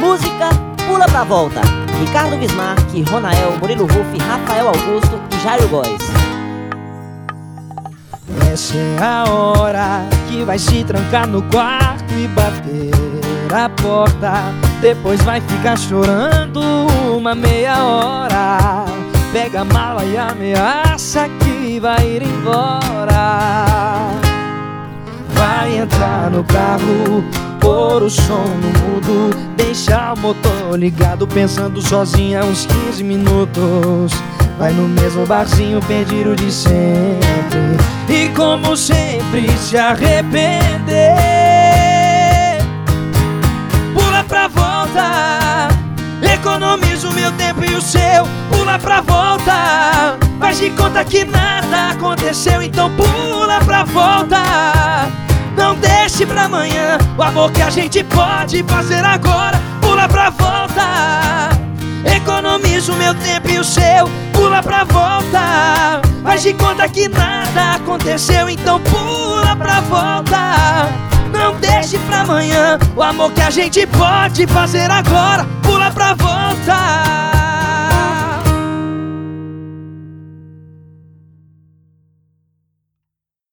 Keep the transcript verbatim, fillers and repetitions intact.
Música Pula Pra Volta, Ricardo Bismarck, Ronael, Murilo Ruff, Rafael Augusto e Jairo Góes. Essa é a hora que vai se trancar no quarto e bater a porta. Depois vai ficar chorando uma meia hora. Pega a mala e ameaça que vai ir embora. Vai entrar no carro, pôr o som no mudo, deixar o motor ligado, pensando sozinha uns quinze minutos. Vai no mesmo barzinho pedir o de sempre e, como sempre, se arrepender. Pula pra volta, economiza o meu tempo e o seu. Pula pra volta, faz de conta que nada aconteceu. Então pula pra volta, não deixe pra amanhã o amor que a gente pode fazer agora. Pula pra volta, economiza o meu tempo e o seu. Pula pra volta, faz de conta que nada aconteceu. Então pula pra volta, não deixe pra amanhã o amor que a gente pode fazer agora. Pula pra volta.